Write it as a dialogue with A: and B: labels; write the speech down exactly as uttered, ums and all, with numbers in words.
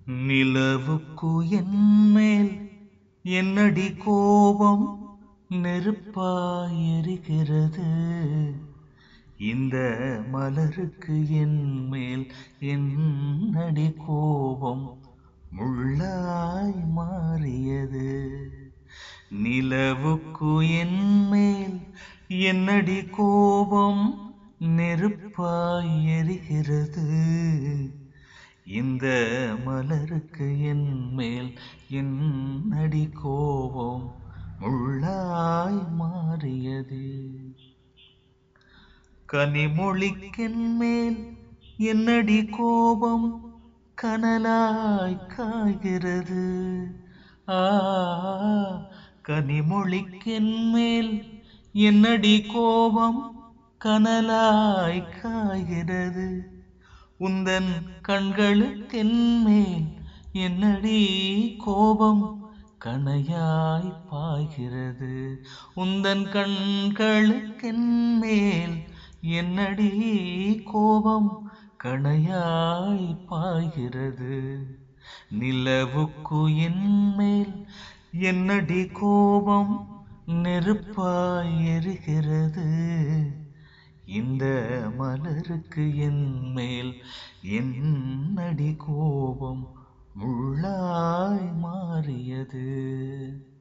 A: நிலவுக்கு என்மேல் என்னடி கோபம் நெருப்பாய் எரிகிறது. இந்த மலருக்கு என்மேல் என்னடி கோபம் முள்ளாய் மாறியது. நிலவுக்கு என்மேல் என்னடி கோபம் நெருப்பாய் எரிகிறது. இந்த மலருக்கு என்மேல் என்னடி கோபம் முள்ளாய் மாறியது. கனிமொழிக்கென்மேல் என்னடி கோபம் கனலாய் காய்கிறது. ஆ கனிமொழிக்கென்மேல் என்னடி கோபம் கனலாய் காய்கிறது. உந்தன் கண்களுக்கென்மேல் என்னடி கோபம் கணையாய் பாய்கிறது. உந்தன் கண்களுக்கென்மேல் என்னடி கோபம் கணையாய் பாய்கிறது. நிலவுக்கு என்மேல் என்னடி கோபம் நெருப்பாய் எரிகிறது. இந்த மலருக்கு என்மேல் என்னடி கோபம் முள்ளாய் மாறியது.